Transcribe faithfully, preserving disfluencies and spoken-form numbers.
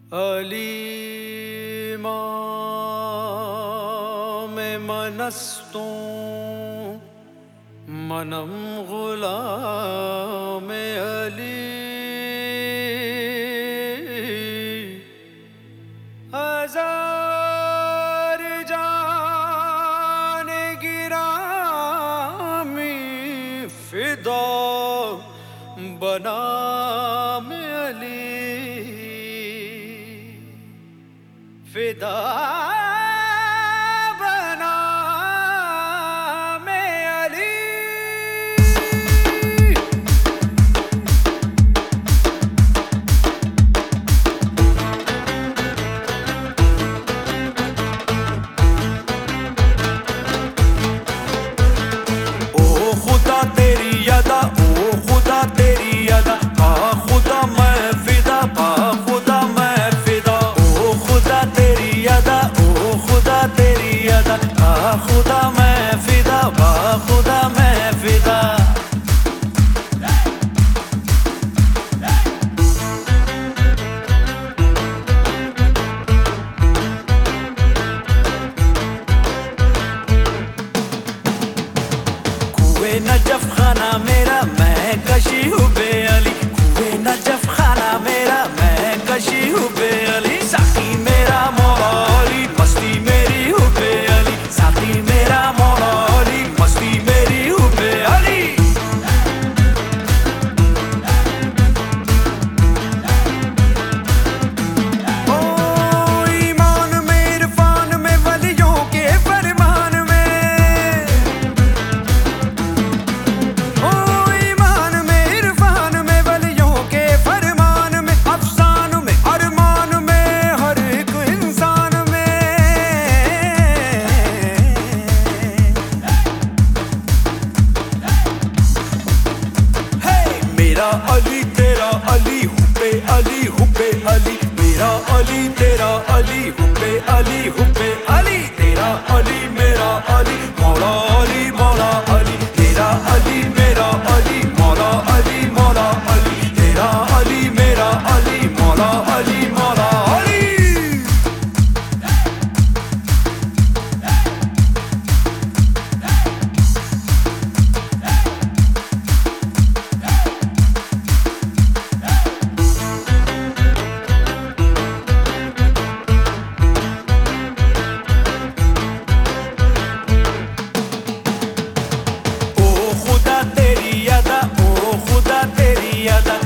अलीमा में मनस्तु मनम गुलाम अली हजार जान गिरामी फिदा बनाम अली फिदा बना में अली। ओ खुदा तेरी यादा, ओ खुदा तेरी यादा, पा खुदा मैं फिदा, पा खुदा मैं फिदा। ओ खुदा तेरी यादा, ओ खुदा तेरी यादा, पा खुदा मैं फिदा, पा खुदा मैं फिदा। कुए नजफ खाना मेरा, मैं कशी हूँ बेअली। कुए नजफ खाना मेरा, मैं कशी हूँ बेअली। साकी मेरा मौला अली, मस्ती मेरी हूँ बेअली। साकी मेरा मौला अली, मस्ती मेरी हूँ बेअली। ओ ईमान में, इरफान में, वलियों के फरमान में। ओ ईमान में, इरफान में, वलियों के फरमान में। अफसान में, अरमान में, हर एक इंसान में। हे मेरा अली तेरा अली, हुब्बे अली हुब्बे अली। मेरा अली तेरा अली, हुब्बे अली हुब्बे अली। तेरा अली मेरा अली, मौला अली मौला अली। तेरा अली मेरा अली, मौला अली मौला अली। तेरा अली मेरा अली, मौला अली मौला अली। ओ खुदा तेरी यादा, ओ खुदा तेरी यादा,